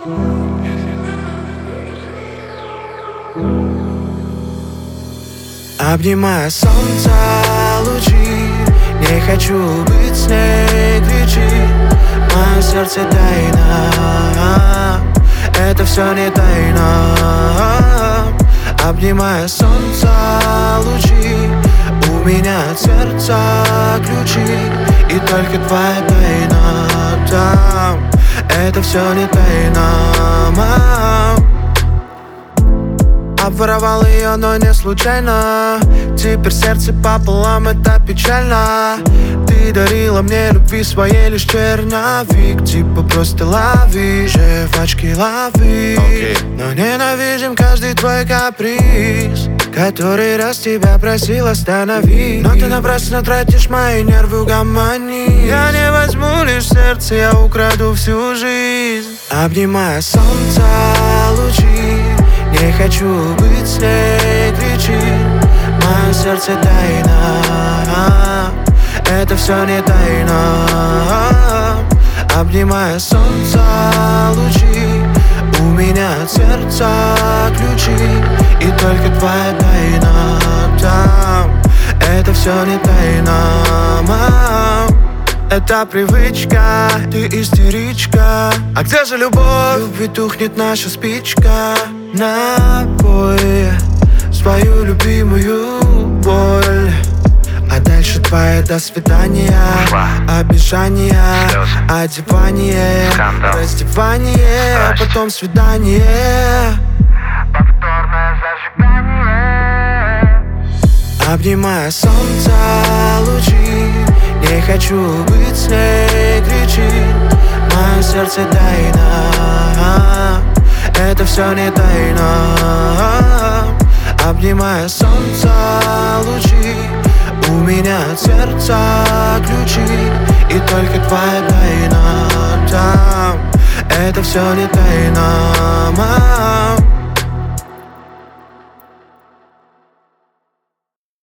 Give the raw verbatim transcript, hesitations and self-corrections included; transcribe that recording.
Обнимая солнце лучи, не хочу быть с ней, кричит мое сердце тайна. Это все не тайна. Обнимая солнце лучи, у меня от сердца ключи, и только твоя тайна там. Это все не тайна, мам. Обворовал ее, но не случайно. Теперь сердце пополам, это печально. Ты дарила мне любви своей лишь черновик. Типа просто лови, жвачки лови, okay. Но ненавидим каждый твой каприз. Который раз тебя просил остановить, но ты напрасно тратишь мои нервы, угомони. Я не возьму лишь сердце, я украду всю жизнь. Обнимая солнце лучи, не хочу быть с ней, кричит мое сердце тайна. Это все не тайна. Обнимая солнце лучи, у меня от сердца ключи, и только твоя тайна там. Это все не тайна, мам. Это привычка, ты истеричка. А где же любовь? Любви тухнет наша спичка. Напой свою любимую боль, а дальше твои до свидания, обещания, одевание, раздевание, а потом свидание, повторное зажигание. Обнимая солнце лучи, не хочу быть с ней, кричит мое сердце тайна. Это все не тайна. Обнимая солнце лучи, у меня от сердца ключи, и только твоя тайна там. Это все не тайна, мам.